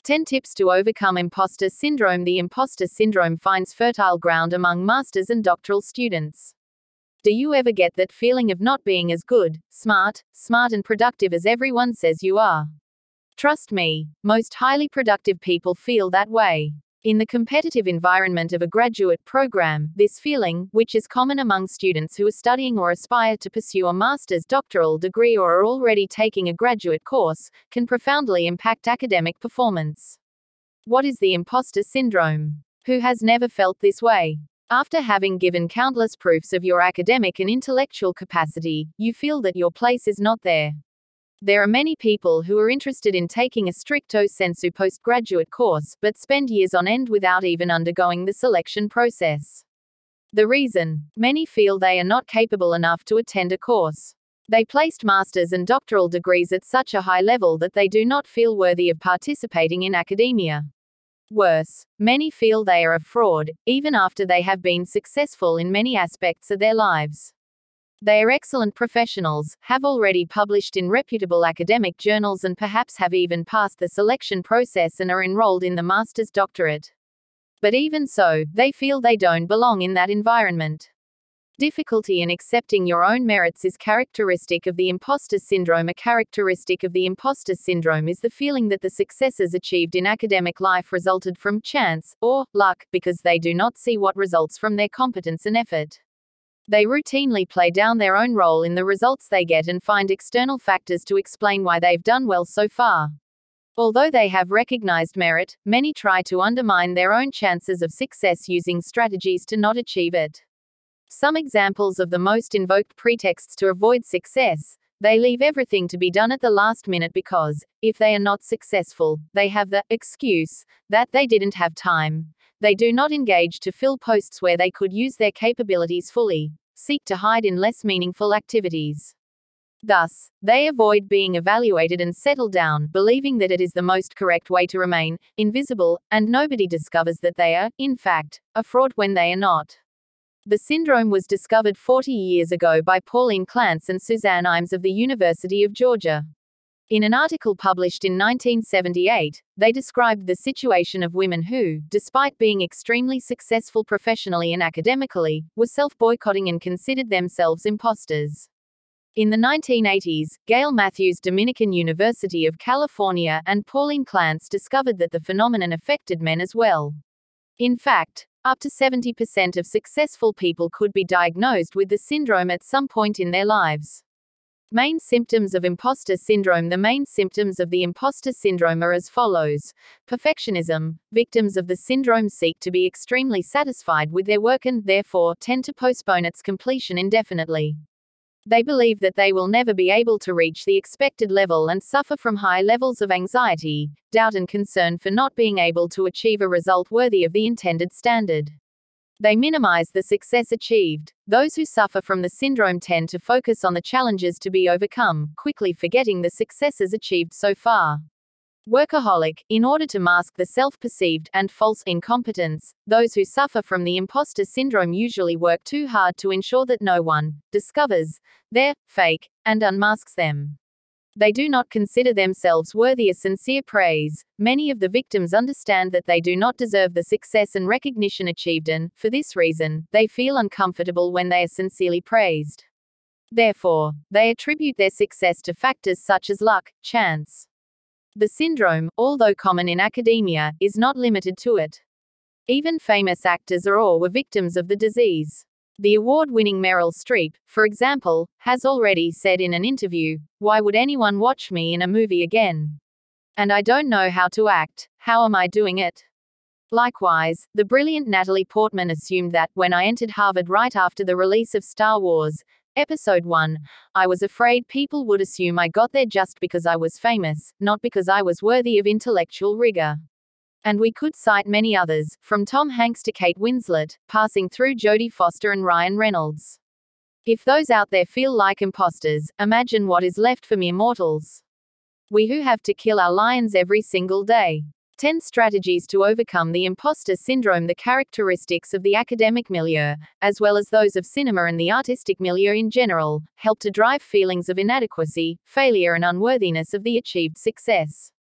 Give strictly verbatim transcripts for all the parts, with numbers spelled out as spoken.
ten Tips to Overcome Imposter Syndrome. The imposter syndrome finds fertile ground among masters and doctoral students. Do you ever get that feeling of not being as good, smart, smart and productive as everyone says you are? Trust me, most highly productive people feel that way. In the competitive environment of a graduate program, this feeling, which is common among students who are studying or aspire to pursue a master's, doctoral degree or are already taking a graduate course, can profoundly impact academic performance. What is the imposter syndrome? Who has never felt this way? After having given countless proofs of your academic and intellectual capacity, you feel that your place is not there. There are many people who are interested in taking a stricto sensu postgraduate course, but spend years on end without even undergoing the selection process. The reason? Many feel they are not capable enough to attend a course. They placed master's and doctoral degrees at such a high level that they do not feel worthy of participating in academia. Worse, many feel they are a fraud, even after they have been successful in many aspects of their lives. They are excellent professionals, have already published in reputable academic journals and perhaps have even passed the selection process and are enrolled in the master's doctorate. But even so, they feel they don't belong in that environment. Difficulty in accepting your own merits is characteristic of the imposter syndrome. A characteristic of the imposter syndrome is the feeling that the successes achieved in academic life resulted from chance, or luck, because they do not see what results from their competence and effort. They routinely play down their own role in the results they get and find external factors to explain why they've done well so far. Although they have recognized merit, many try to undermine their own chances of success using strategies to not achieve it. Some examples of the most invoked pretexts to avoid success: they leave everything to be done at the last minute because, if they are not successful, they have the excuse that they didn't have time. They do not engage to fill posts where they could use their capabilities fully, seek to hide in less meaningful activities. Thus, they avoid being evaluated and settle down, believing that it is the most correct way to remain invisible, and nobody discovers that they are, in fact, a fraud when they are not. The syndrome was discovered forty years ago by Pauline Clance and Suzanne Imes of the University of Georgia. In an article published in nineteen seventy-eight, they described the situation of women who, despite being extremely successful professionally and academically, were self-boycotting and considered themselves imposters. In the nineteen eighties, Gail Matthews, Dominican University of California, and Pauline Clance discovered that the phenomenon affected men as well. In fact, up to seventy percent of successful people could be diagnosed with the syndrome at some point in their lives. Main symptoms of imposter syndrome. The main symptoms of the imposter syndrome are as follows. Perfectionism. Victims of the syndrome seek to be extremely satisfied with their work and, therefore, tend to postpone its completion indefinitely. They believe that they will never be able to reach the expected level and suffer from high levels of anxiety, doubt and concern for not being able to achieve a result worthy of the intended standard. They minimize the success achieved. Those who suffer from the syndrome tend to focus on the challenges to be overcome, quickly forgetting the successes achieved so far. Workaholic. In order to mask the self-perceived and false incompetence, those who suffer from the imposter syndrome usually work too hard to ensure that no one discovers their fake and unmasks them. They do not consider themselves worthy of sincere praise. Many of the victims understand that they do not deserve the success and recognition achieved, and, for this reason, they feel uncomfortable when they are sincerely praised. Therefore, they attribute their success to factors such as luck, chance. The syndrome, although common in academia, is not limited to it. Even famous actors are or were victims of the disease. The award-winning Meryl Streep, for example, has already said in an interview, "Why would anyone watch me in a movie again? And I don't know how to act, how am I doing it?" Likewise, the brilliant Natalie Portman assumed that, when I entered Harvard right after the release of Star Wars Episode one, I was afraid people would assume I got there just because I was famous, not because I was worthy of intellectual rigor. And we could cite many others, from Tom Hanks to Kate Winslet, passing through Jodie Foster and Ryan Reynolds. If those out there feel like imposters, imagine what is left for mere mortals. We who have to kill our lions every single day. ten Strategies to overcome the imposter syndrome. The characteristics of the academic milieu, as well as those of cinema and the artistic milieu in general, help to drive feelings of inadequacy, failure and unworthiness of the achieved success.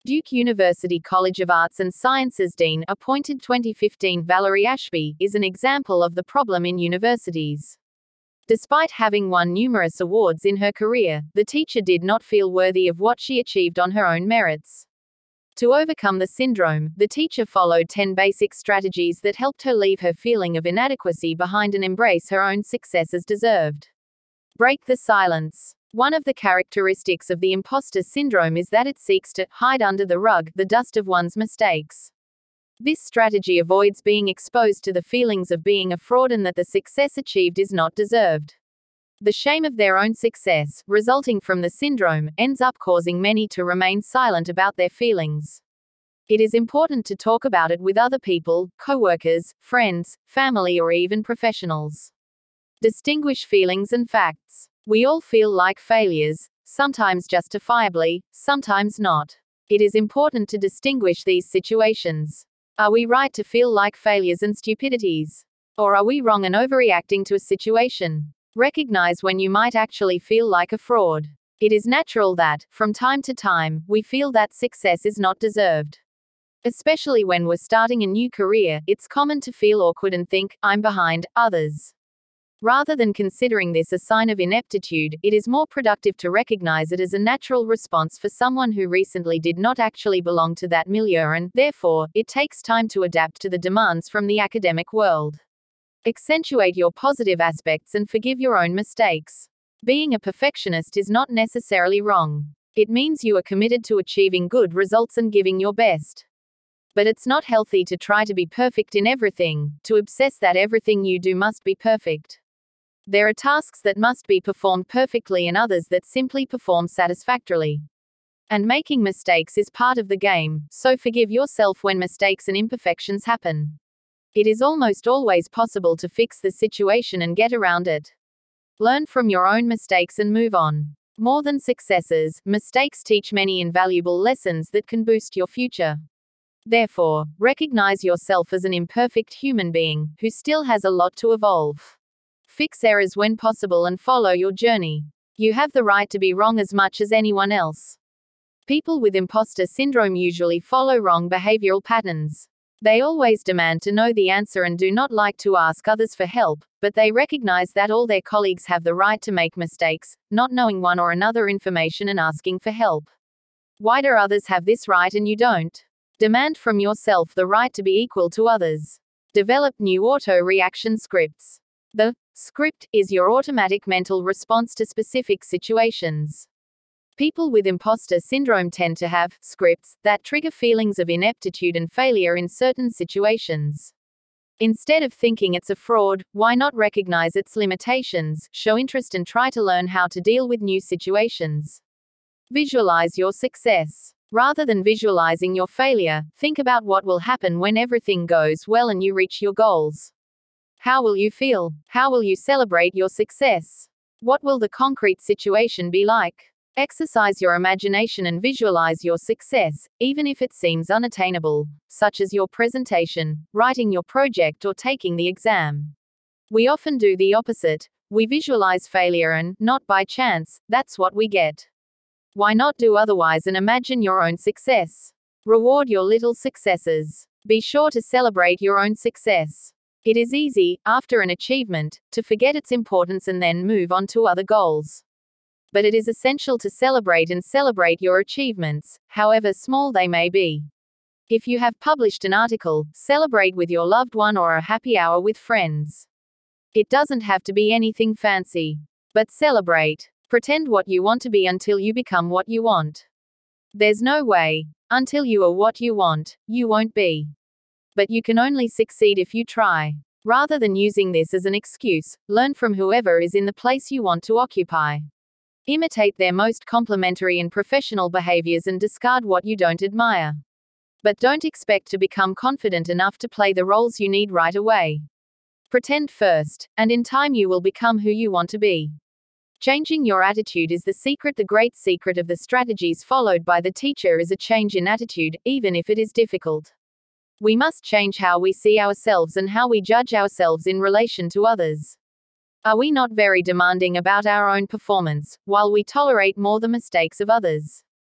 Duke University College of Arts and Sciences Dean, appointed twenty fifteen Valerie Ashby, is an example of the problem in universities. Despite having won numerous awards in her career, the teacher did not feel worthy of what she achieved on her own merits. To overcome the syndrome, the teacher followed ten basic strategies that helped her leave her feeling of inadequacy behind and embrace her own success as deserved. Break the silence. One of the characteristics of the imposter syndrome is that it seeks to hide under the rug the dust of one's mistakes. This strategy avoids being exposed to the feelings of being a fraud and that the success achieved is not deserved. The shame of their own success, resulting from the syndrome, ends up causing many to remain silent about their feelings. It is important to talk about it with other people, co-workers, friends, family, or even professionals. Distinguish feelings and facts. We all feel like failures, sometimes justifiably, sometimes not. It is important to distinguish these situations. Are we right to feel like failures and stupidities? Or are we wrong and overreacting to a situation? Recognize when you might actually feel like a fraud. It is natural that, from time to time, we feel that success is not deserved. Especially when we're starting a new career, it's common to feel awkward and think, I'm behind others. Rather than considering this a sign of ineptitude, it is more productive to recognize it as a natural response for someone who recently did not actually belong to that milieu and, therefore, it takes time to adapt to the demands from the academic world. Accentuate your positive aspects and forgive your own mistakes. Being a perfectionist is not necessarily wrong. It means you are committed to achieving good results and giving your best. But it's not healthy to try to be perfect in everything, to obsess that everything you do must be perfect. There are tasks that must be performed perfectly and others that simply perform satisfactorily. And making mistakes is part of the game, so forgive yourself when mistakes and imperfections happen. It is almost always possible to fix the situation and get around it. Learn from your own mistakes and move on. More than successes, mistakes teach many invaluable lessons that can boost your future. Therefore, recognize yourself as an imperfect human being, who still has a lot to evolve. Fix errors when possible and follow your journey. You have the right to be wrong as much as anyone else. People with imposter syndrome usually follow wrong behavioral patterns. They always demand to know the answer and do not like to ask others for help, but they recognize that all their colleagues have the right to make mistakes, not knowing one or another information and asking for help. Why do others have this right and you don't? Demand from yourself the right to be equal to others. Develop new auto-reaction scripts. The script is your automatic mental response to specific situations. People with imposter syndrome tend to have scripts that trigger feelings of ineptitude and failure in certain situations. Instead of thinking it's a fraud, why not recognize its limitations, show interest and try to learn how to deal with new situations? Visualize your success. Rather than visualizing your failure, think about what will happen when everything goes well and you reach your goals. How will you feel? How will you celebrate your success? What will the concrete situation be like? Exercise your imagination and visualize your success, even if it seems unattainable, such as your presentation, writing your project, or taking the exam. We often do the opposite. We visualize failure and, not by chance, that's what we get. Why not do otherwise and imagine your own success? Reward your little successes. Be sure to celebrate your own success. It is easy, after an achievement, to forget its importance and then move on to other goals. But it is essential to celebrate and celebrate your achievements, however small they may be. If you have published an article, celebrate with your loved one or a happy hour with friends. It doesn't have to be anything fancy. But celebrate. Pretend what you want to be until you become what you want. There's no way. Until you are what you want, you won't be. But you can only succeed if you try. Rather than using this as an excuse, learn from whoever is in the place you want to occupy. Imitate their most complimentary and professional behaviors and discard what you don't admire. But don't expect to become confident enough to play the roles you need right away. Pretend first, and in time you will become who you want to be. Changing your attitude is the secret. The great secret of the strategies followed by the teacher is a change in attitude, even if it is difficult. We must change how we see ourselves and how we judge ourselves in relation to others. Are we not very demanding about our own performance, while we tolerate more the mistakes of others?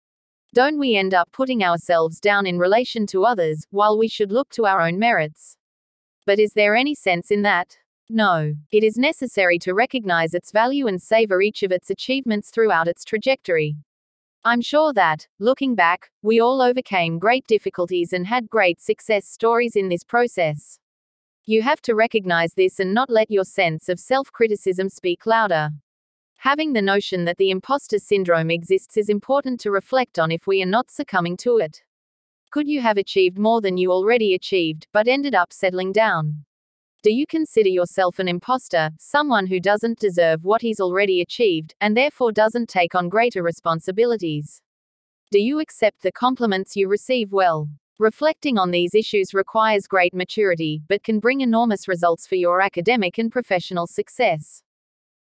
Don't we end up putting ourselves down in relation to others, while we should look to our own merits? But is there any sense in that? No. It is necessary to recognize its value and savor each of its achievements throughout its trajectory. I'm sure that, looking back, we all overcame great difficulties and had great success stories in this process. You have to recognize this and not let your sense of self-criticism speak louder. Having the notion that the imposter syndrome exists is important to reflect on if we are not succumbing to it. Could you have achieved more than you already achieved, but ended up settling down? Do you consider yourself an imposter, someone who doesn't deserve what he's already achieved, and therefore doesn't take on greater responsibilities? Do you accept the compliments you receive well? Reflecting on these issues requires great maturity, but can bring enormous results for your academic and professional success.